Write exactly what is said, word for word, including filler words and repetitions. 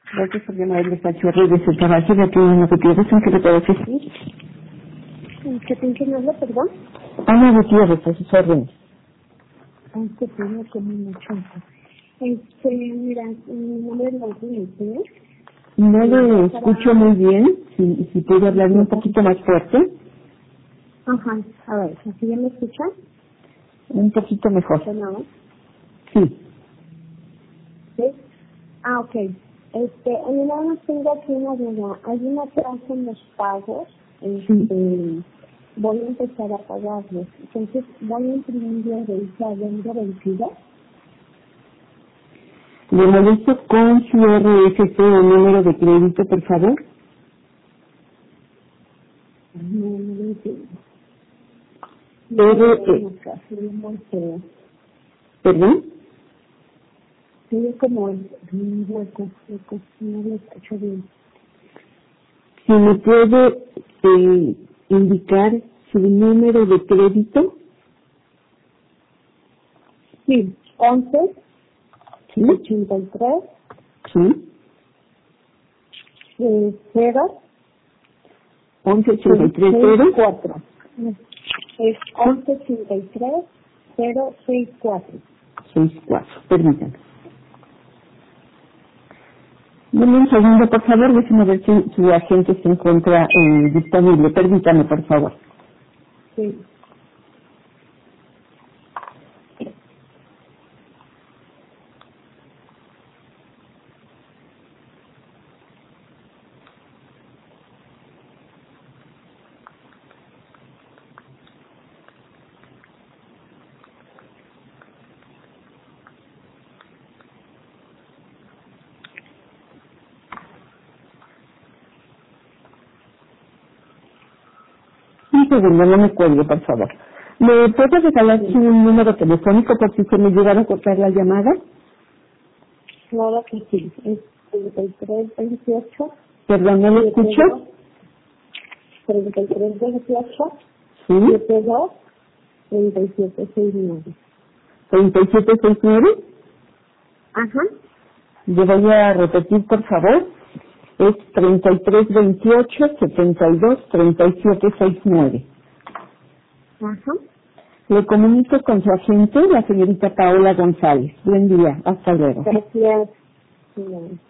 Gracias por llamar al despacho Reyes del Trabajo de aquí en Gutiérrez, ¿en qué le puedo asistir? ¿Qué tengo que hablar, perdón? Ana Gutiérrez, a sus órdenes. Ay, qué pena como mucho. Este, mira, mi nombre es Martín. No le escucho muy bien, si, si puede hablarme un poquito más fuerte. Ajá, a ver, ¿así ya me escuchan? Un poquito mejor. ¿No? Sí. ¿Sí? Ah, ok. Este, nada más tengo aquí una duda. Hay una tasa en los pagos. Este, Sí. voy a empezar a pagarlos. Entonces, voy a imprimir el vehículo adentro vencido. Le molesto con su R F C o número de crédito, por favor. No, no lo entiendo. R, eh, muy feo. ¿Perdón? Tiene como el un hueco, hueco, no lo escucho bien. Si me puede eh, indicar su número de crédito. Sí, once, Sí. ochenta y tres, Sí. eh, cero, once ochenta y tres seis cero. cuatro. Es once ochenta y tres, cero seis cuatro. seis cuatro, permítame. Dame un segundo, por favor, déjeme ver si su agente se encuentra eh, disponible. Permítame, por favor. Sí. Un segundo, no me cuelgue, por favor. ¿Me puede regalar su número telefónico por si se me llegara a cortar la llamada? Claro que sí. Es treinta y tres veintiocho, Perdón, ¿no lo escucho? treinta y tres veintiocho, Sí. setenta y dos, treinta y siete sesenta y nueve. treinta y siete sesenta y nueve. Ajá. Le voy a repetir, por favor. Es treinta y tres veintiocho, setenta y dos, treinta y siete sesenta y nueve. Ajá. Le comunico con su agente, la señorita Paola González. Buen día, hasta luego. Gracias. Sí,